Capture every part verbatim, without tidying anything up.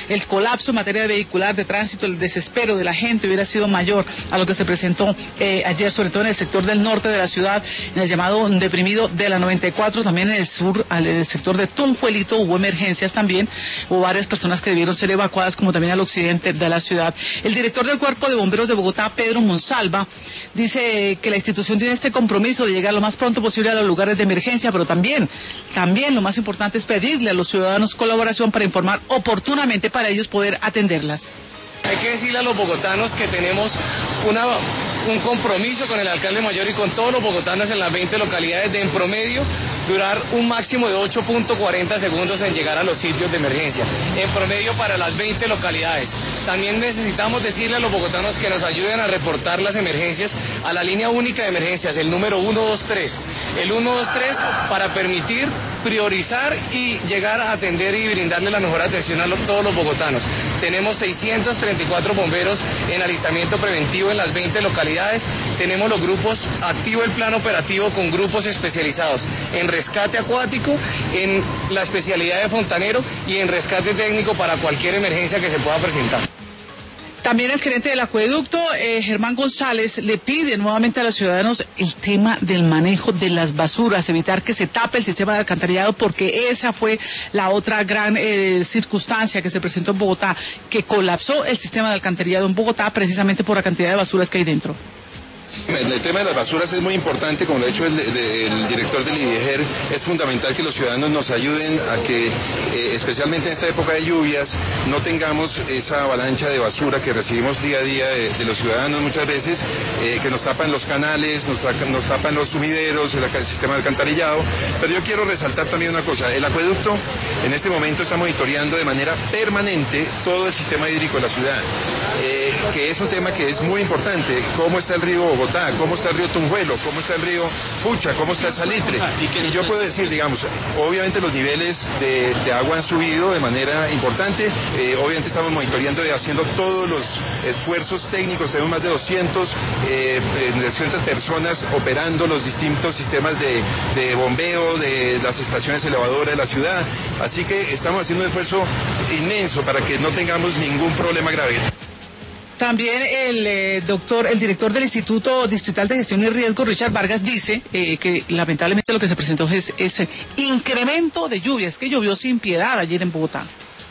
el colapso en materia vehicular, de tránsito, el desespero de la gente hubiera sido mayor a lo que se presentó eh, ayer, sobre todo en el sector del norte de la ciudad, en el llamado deprimido de la noventa y cuatro, también en el sur, en el sector de Tunjuelito hubo emergencias también, hubo varias personas que debieron ser evacuadas, como también al occidente de la ciudad. El director del Cuerpo de Bomberos de Bogotá, Pedro Monsalva, dice que la institución tiene este compromiso de llegar lo más pronto posible a los lugares de emergencia, pero también, también lo más importante es pedirle a los ciudadanos colaboración para informar oportunamente para ellos poder atenderlas. Hay que decirle a los bogotanos que tenemos una, un compromiso con el alcalde mayor y con todos los bogotanos en las veinte localidades de en promedio durar un máximo de ocho punto cuarenta segundos en llegar a los sitios de emergencia, en promedio para las veinte localidades. También necesitamos decirle a los bogotanos que nos ayuden a reportar las emergencias a la línea única de emergencias, el número ciento veintitrés. El ciento veintitrés para permitir priorizar y llegar a atender y brindarle la mejor atención a lo, todos los bogotanos. Tenemos seiscientos treinta y cuatro bomberos en alistamiento preventivo en las veinte localidades. Tenemos los grupos, activo el plan operativo con grupos especializados en rescate acuático, en la especialidad de fontanero y en rescate técnico para cualquier emergencia que se pueda presentar. También el gerente del acueducto, eh, Germán González, le pide nuevamente a los ciudadanos el tema del manejo de las basuras, evitar que se tape el sistema de alcantarillado, porque esa fue la otra gran eh, circunstancia que se presentó en Bogotá, que colapsó el sistema de alcantarillado en Bogotá precisamente por la cantidad de basuras que hay dentro. El tema de las basuras es muy importante, como lo ha dicho el, el director del IDIEGER, es fundamental que los ciudadanos nos ayuden a que, eh, especialmente en esta época de lluvias, no tengamos esa avalancha de basura que recibimos día a día de, de los ciudadanos muchas veces, eh, que nos tapan los canales, nos, nos tapan los sumideros, el, el sistema de alcantarillado. Pero yo quiero resaltar también una cosa: el acueducto en este momento está monitoreando de manera permanente todo el sistema hídrico de la ciudad, eh, que es un tema que es muy importante. ¿Cómo está el río Bogotá? ¿Cómo está el río Tunjuelo? ¿Cómo está el río Pucha? ¿Cómo está el Salitre? Y yo puedo decir, digamos, obviamente los niveles de, de agua han subido de manera importante, eh, obviamente estamos monitoreando y haciendo todos los esfuerzos técnicos, tenemos más de doscientas eh, doscientas personas operando los distintos sistemas de, de bombeo de las estaciones elevadoras de la ciudad, así que estamos haciendo un esfuerzo inmenso para que no tengamos ningún problema grave. También el eh, doctor, el director del Instituto Distrital de Gestión y Riesgo, Richard Vargas, dice eh, que lamentablemente lo que se presentó es ese incremento de lluvias, que llovió sin piedad ayer en Bogotá.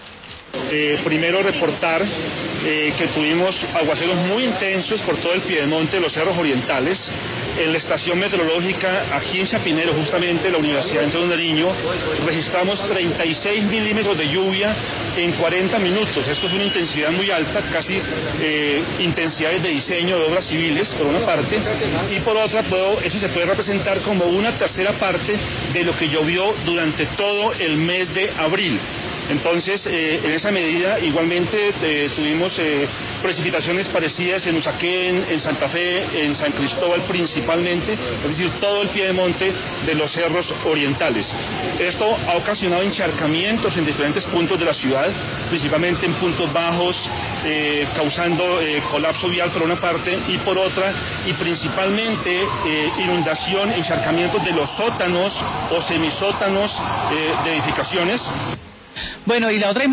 Eh, primero reportar eh, que tuvimos aguaceros muy intensos por todo el piedemonte de los cerros orientales. En la estación meteorológica aquí en Chapinero, justamente la Universidad Antonio Nariño, registramos treinta y seis milímetros de lluvia en cuarenta minutos. Esto es una intensidad muy alta, casi eh, intensidades de diseño de obras civiles, por una parte, y por otra, puedo, eso se puede representar como una tercera parte de lo que llovió durante todo el mes de abril. Entonces, eh, en esa medida, igualmente eh, tuvimos eh, precipitaciones parecidas en Usaquén, en Santa Fe, en San Cristóbal principalmente, es decir, todo el piedemonte de los cerros orientales. Esto ha ocasionado encharcamientos en diferentes puntos de la ciudad, principalmente en puntos bajos, eh, causando eh, colapso vial por una parte, y por otra, y principalmente eh, inundación, encharcamientos de los sótanos o semisótanos eh, de edificaciones. Bueno, y la otra